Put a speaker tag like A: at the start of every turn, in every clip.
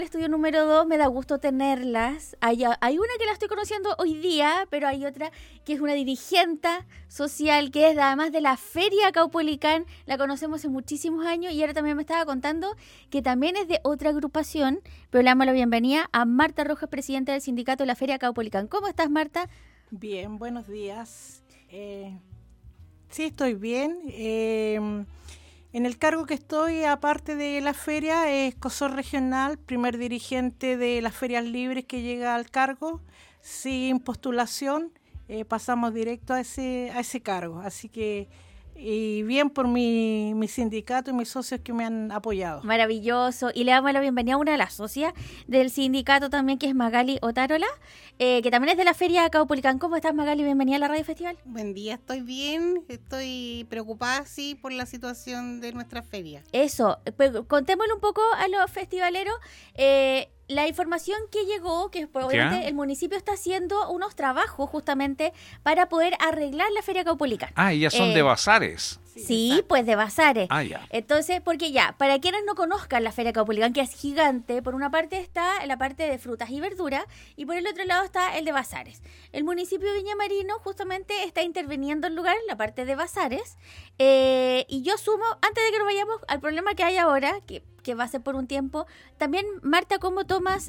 A: Estudio número 2, me da gusto tenerlas. Hay una que la estoy conociendo hoy día, pero hay otra que es una dirigente social, que es además de la Feria Caupolicán, la conocemos hace muchísimos años y ahora también me estaba contando que también es de otra agrupación, pero le damos la bienvenida a Marta Rojas, presidenta del sindicato de la Feria Caupolicán. ¿Cómo estás, Marta?
B: Bien, buenos días. Sí, estoy bien. En el cargo que estoy, aparte de la feria, es COSOR regional, primer dirigente de las ferias libres que llega al cargo. Sin postulación, pasamos directo a ese cargo. Así que, y bien por mi sindicato y mis socios que me han apoyado.
A: Maravilloso. Y le damos la bienvenida a una de las socias del sindicato también, que es Magali Otárola, que también es de la Feria Caupolicán. ¿Cómo estás, Magali? Bienvenida a la Radio Festival.
C: Buen día, estoy bien. Estoy preocupada, sí, por la situación de nuestra feria.
A: Eso, pues, contémosle un poco a los festivaleros. La información que llegó, que pues, obviamente el municipio está haciendo unos trabajos justamente para poder arreglar la Feria Caupolicán.
D: Ah, y ya son de bazares.
A: Sí, pues de bazares.
D: Ah, ya.
A: Entonces, porque ya, para quienes no conozcan la Feria Caupolicán, que es gigante, por una parte está la parte de frutas y verduras y por el otro lado está el de bazares. El municipio de Viña Marino justamente está interviniendo en lugar, la parte de bazares, y yo sumo, antes de que nos vayamos al problema que hay ahora, que va a ser por un tiempo, también, Marta, ¿cómo tomas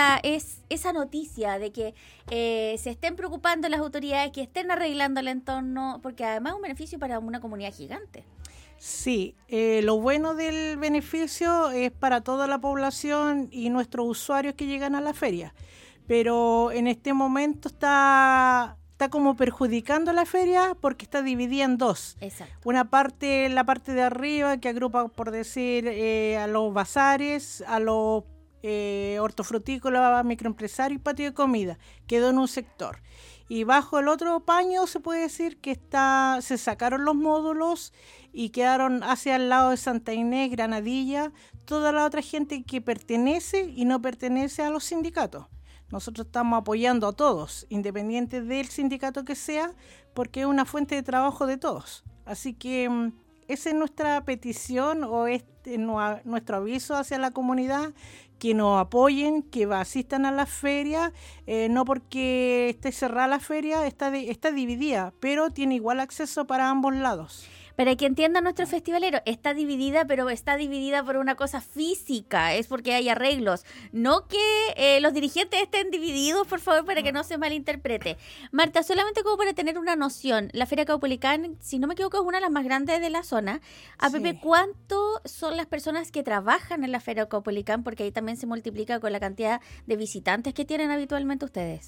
A: esa noticia de que se estén preocupando las autoridades, que estén arreglando el entorno, porque además es un beneficio para una comunidad gigante?
B: Sí, lo bueno del beneficio es para toda la población y nuestros usuarios que llegan a la feria, pero en este momento está como perjudicando la feria porque está dividida en dos.
A: Exacto.
B: Una parte, la parte de arriba, que agrupa, por decir, a los bazares, a los hortofrutícolas, microempresarios y patio de comida, quedó en un sector. Y bajo el otro paño se puede decir que se sacaron los módulos y quedaron hacia el lado de Santa Inés, Granadilla, toda la otra gente que pertenece y no pertenece a los sindicatos. Nosotros estamos apoyando a todos, independiente del sindicato que sea, porque es una fuente de trabajo de todos. Así que esa es nuestra petición o nuestro aviso hacia la comunidad, que nos apoyen, que asistan a la feria, no porque esté cerrada la feria, está dividida, pero tiene igual acceso para ambos lados.
A: Para que entiendan nuestros festivaleros, está dividida, pero está dividida por una cosa física, es porque hay arreglos. No que los dirigentes estén divididos, por favor, para que no se malinterprete. Marta, solamente como para tener una noción, la Feria Caupolicán, si no me equivoco, es una de las más grandes de la zona.
B: Sí.
A: ¿Cuánto son las personas que trabajan en la Feria Caupolicán? Porque ahí también se multiplica con la cantidad de visitantes que tienen habitualmente ustedes.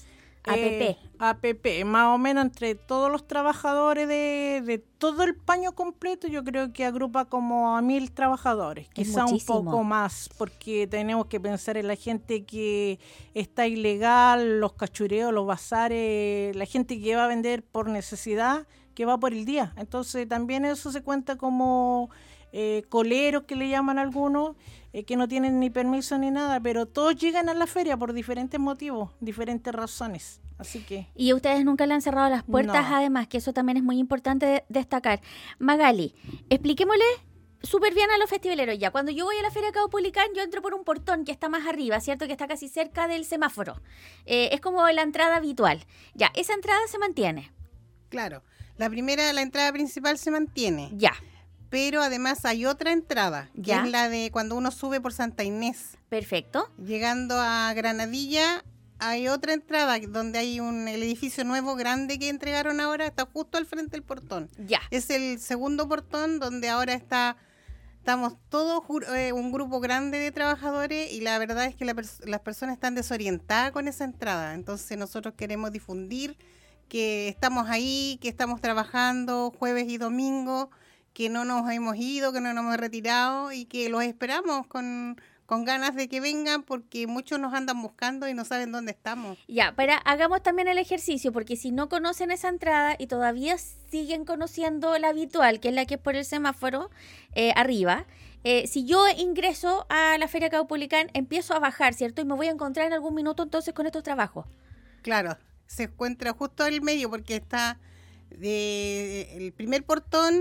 B: APP, más o menos entre todos los trabajadores de todo el paño completo, yo creo que agrupa como a 1.000 trabajadores, quizá un poco más, porque tenemos que pensar en la gente que está ilegal, los cachureos, los bazares, la gente que va a vender por necesidad, que va por el día. Entonces también eso se cuenta como coleros, que le llaman algunos, que no tienen ni permiso ni nada, pero todos llegan a la feria por diferentes motivos, diferentes razones. Así que...
A: Y ustedes nunca le han cerrado las puertas,
B: no.
A: Además, que eso también es muy importante destacar. Magali, expliquémosle súper bien a los festivaleros ya. Cuando yo voy a la Feria Caupolicán, yo entro por un portón que está más arriba, ¿cierto? Que está casi cerca del semáforo. Es como la entrada habitual. Ya, esa entrada se mantiene.
C: Claro, la entrada principal se mantiene.
A: Ya.
C: Pero además hay otra entrada, que
A: ¿Ya?
C: es la de cuando uno sube por Santa Inés.
A: Perfecto.
C: Llegando a Granadilla, hay otra entrada donde hay el edificio nuevo grande que entregaron ahora, está justo al frente del portón.
A: Ya.
C: Es el segundo portón donde ahora estamos todos un grupo grande de trabajadores y la verdad es que las personas están desorientadas con esa entrada. Entonces nosotros queremos difundir que estamos ahí, que estamos trabajando jueves y domingo, que no nos hemos ido, que no nos hemos retirado y que los esperamos con ganas de que vengan porque muchos nos andan buscando y no saben dónde estamos.
A: Ya, hagamos también el ejercicio, porque si no conocen esa entrada y todavía siguen conociendo la habitual, que es la que es por el semáforo arriba, si yo ingreso a la Feria Caupolicán, empiezo a bajar, ¿cierto? Y me voy a encontrar en algún minuto entonces con estos trabajos.
C: Claro, se encuentra justo al medio porque está el primer portón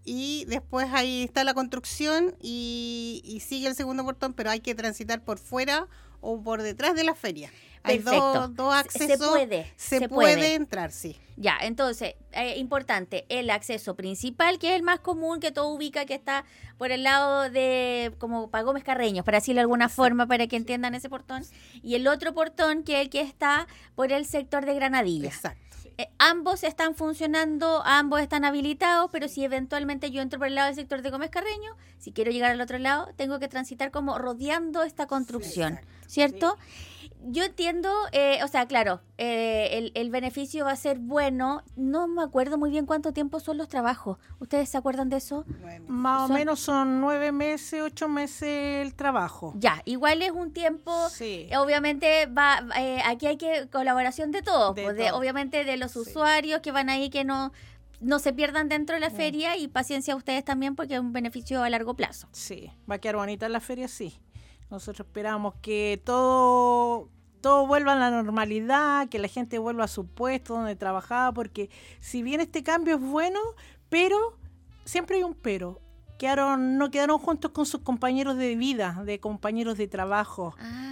C: y después ahí está la construcción y sigue el segundo portón, pero hay que transitar por fuera o por detrás de la feria. Hay dos accesos. Se puede entrar, sí.
A: Ya, entonces, importante, el acceso principal, que es el más común, que todo ubica, que está por el lado de, como para Gómez Carreño, para decirlo de alguna forma, para que entiendan ese portón. Y el otro portón, que es el que está por el sector de Granadilla.
C: Exacto.
A: Ambos están funcionando, ambos están habilitados, pero si eventualmente yo entro por el lado del sector de Gómez Carreño, si quiero llegar al otro lado, tengo que transitar como rodeando esta construcción, ¿cierto? Sí. Yo entiendo, claro, el beneficio va a ser bueno. No me acuerdo muy bien cuánto tiempo son los trabajos. ¿Ustedes se acuerdan de eso?
B: Bueno, más o menos son 9 meses, 8 meses el trabajo.
A: Ya, igual es un tiempo. Sí. Obviamente aquí hay que colaboración de todos. Obviamente de los usuarios que van ahí, que no se pierdan dentro de la feria, y paciencia a ustedes también, porque es un beneficio a largo plazo.
B: Sí, va a quedar bonita la feria, sí. Nosotros esperamos que todo vuelva a la normalidad, que la gente vuelva a su puesto donde trabajaba, porque si bien este cambio es bueno, pero siempre hay un pero. No quedaron juntos con sus compañeros de vida, de compañeros de trabajo.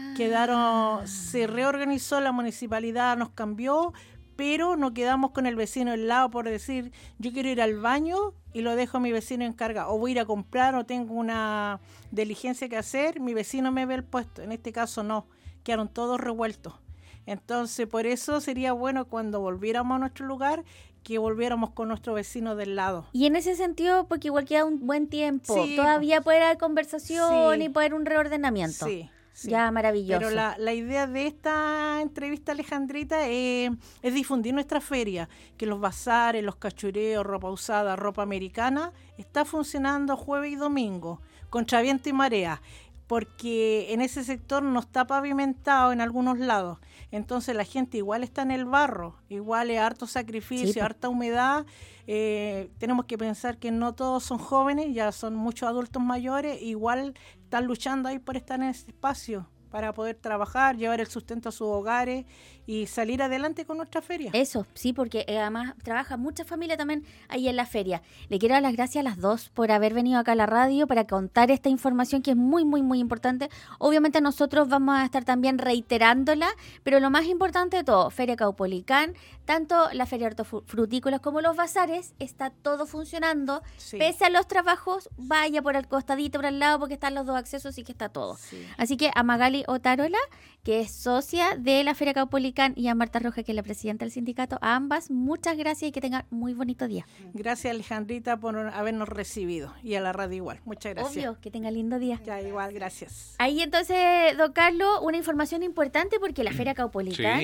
B: Se reorganizó la municipalidad, nos cambió, pero no quedamos con el vecino al lado por decir, yo quiero ir al baño y lo dejo a mi vecino encargado, o voy a ir a comprar o tengo una diligencia que hacer, mi vecino me ve el puesto. En este caso no, quedaron todos revueltos. Entonces, por eso sería bueno cuando volviéramos a nuestro lugar, que volviéramos con nuestro vecino del lado.
A: Y en ese sentido, porque igual queda un buen tiempo, todavía puede haber conversación y puede haber un reordenamiento. Sí. Sí. Ya, maravilloso.
B: Pero la idea de esta entrevista, Alejandrita, es difundir nuestra feria, que los bazares, los cachureos, ropa usada, ropa americana, está funcionando jueves y domingo, contra viento y marea, porque en ese sector no está pavimentado en algunos lados. Entonces la gente igual está en el barro, igual es harto sacrificio, harta humedad. Tenemos que pensar que no todos son jóvenes, ya son muchos adultos mayores, igual están luchando ahí por estar en ese espacio para poder trabajar, llevar el sustento a sus hogares y salir adelante con nuestra feria.
A: Eso, sí, porque además trabaja mucha familia también ahí en la feria. Le quiero dar las gracias a las dos por haber venido acá a la radio para contar esta información que es muy, muy, muy importante. Obviamente nosotros vamos a estar también reiterándola, pero lo más importante de todo, Feria Caupolicán, tanto la Feria de Hortofrutícolas como los bazares, está todo funcionando. Sí. Pese a los trabajos, vaya por el costadito, por el lado, porque están los dos accesos y que está todo. Sí. Así que a Magali Otárola, que es socia de la Feria Caupolicán, y a Marta Rojas, que es la presidenta del sindicato, a ambas, muchas gracias y que tengan muy bonito día.
B: Gracias, Alejandrita, por habernos recibido, y a la radio igual. Muchas gracias.
A: Obvio, que tenga lindo día.
B: Ya, igual, gracias.
A: Ahí entonces, don Carlos, una información importante, porque la Feria Caupolicán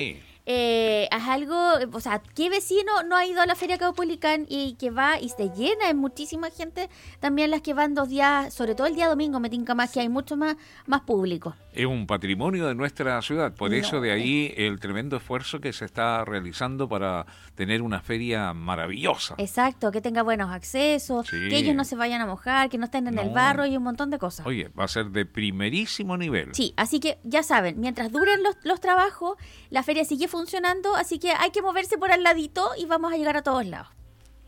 A: es algo, o sea, ¿qué vecino no ha ido a la Feria Caupolicán y que va y se llena? Es muchísima gente, también las que van 2 días, sobre todo el día domingo, me tinca más, que hay mucho más público.
D: Es un patrimonio de nuestra ciudad, por eso de ahí el tremendo esfuerzo que se está realizando para tener una feria maravillosa.
A: Exacto, que tenga buenos accesos, que ellos no se vayan a mojar, que no estén en el barro y un montón de cosas.
D: Oye, va a ser de primerísimo nivel.
A: Sí, así que ya saben, mientras duren los trabajos, la feria sigue funcionando, así que hay que moverse por al ladito y vamos a llegar a todos lados.